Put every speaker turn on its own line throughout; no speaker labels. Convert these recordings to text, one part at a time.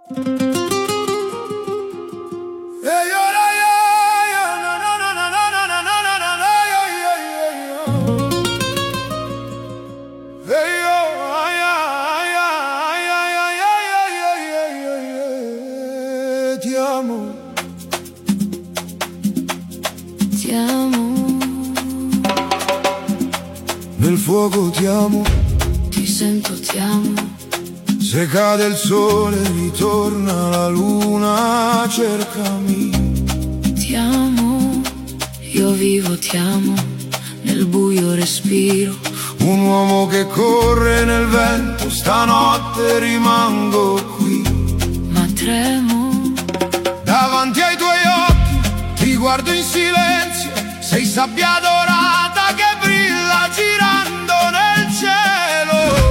Ti amo,
Ti amo,
nel fuoco ti amo,
ti sento, ti amo.
se cade il sole ritorna la luna, cercami.
Ti amo, io vivo, ti amo, nel buio respiro.
Un uomo che corre nel vento, stanotte rimango qui.
Ma tremo,
Davanti ai tuoi occhi ti guardo in silenzio, sei sabbia dorata che brilla girando nel cielo.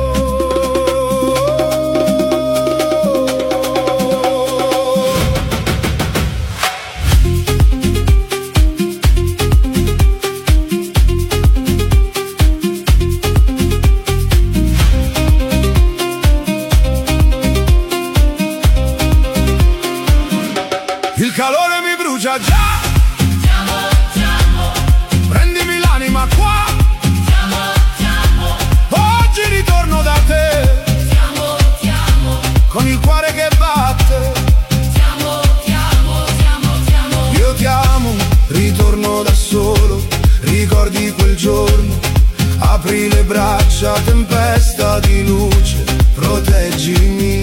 Il calore mi brucia già.
ti amo, ti amo,
Prendimi l'anima qua.
ti amo, ti amo,
Oggi ritorno da te,
ti amo, ti amo,
con il cuore che batte.
ti amo, ti amo, ti amo, ti amo.
Io ti amo, ritorno da solo. Ricordi quel giorno, apri le braccia, tempesta di luce, proteggimi.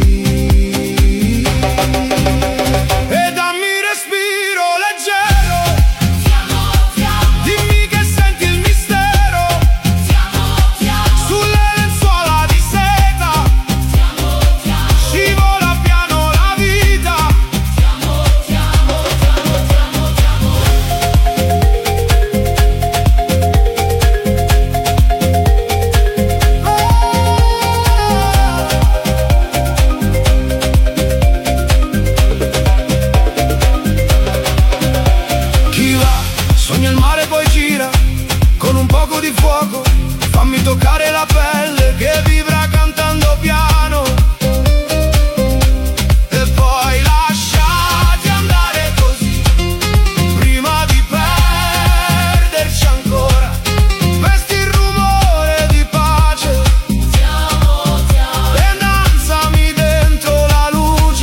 E dammi respiro leggero.
Ti amo, ti amo,
Dimmi che senti il mistero
ti amo, ti amo,
sulle lenzuola di seta.
ti amo, ti amo,
Scivola piano la vita.
ti amo, ti amo, ti amo, ti amo, ti amo.
Chi va, sogna il mare poi gira, con un poco di fuoco, fammi toccare la pelle che vibra cantando piano. E poi lasciati andare così, prima di perderci ancora. Vesti il rumore di pace
Ti amo, ti amo,
e danzami dentro la luce.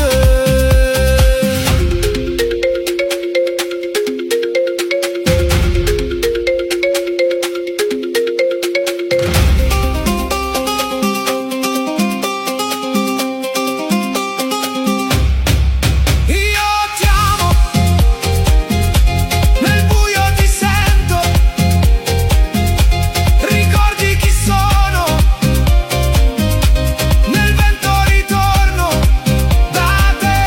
Io ti amo, nel buio ti sento, ricordi chi sono, nel vento ritorno da te.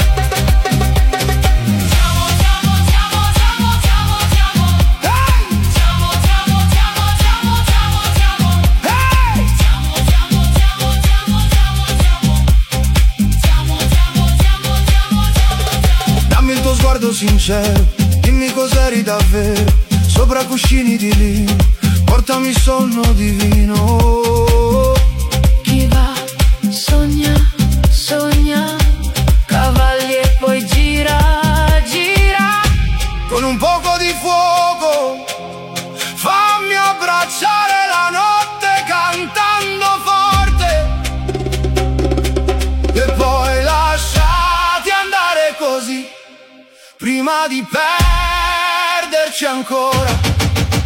ti amo, ti amo, ti amo, ti amo, ti amo, ti amo.
Hey!
Ti amo, ti amo, ti amo, ti amo, ti amo, ti amo.
Hey!
Ti amo, ti amo, ti amo, ti amo, ti amo, ti amo. Ti amo, ti amo, ti amo, ti amo, ti amo.
Dammi il tuo sguardo sincero, dimmi cos'eri davvero, sopra cuscini di lino, portami sonno divino.
Chi va, sogna, sogna, cavalli e poi gira, gira.
Con un poco di fuoco, fammi abbracciare la notte cantando forte. E poi lasciati andare così, prima di perderci ancora.